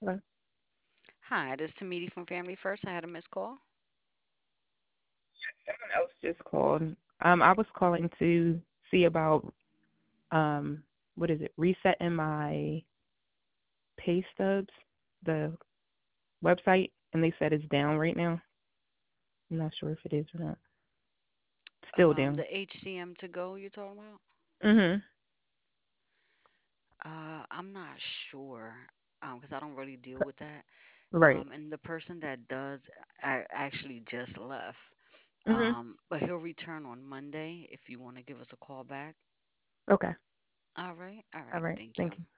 Hello. Hi, this is Tamiti from Family First. I had a missed call. Someone else just called. I was calling to see about um, what is it? Resetting my pay stubs, the website, and they said it's down right now. I'm not sure if it is or not. Still down. The HCM to go you're talking about? Mhm. I'm not sure, because I don't really deal with that. Right. And the person that does actually just left. Mhm. But he'll return on Monday if you want to give us a call back. Okay. All right, All right. thank you. Thank you.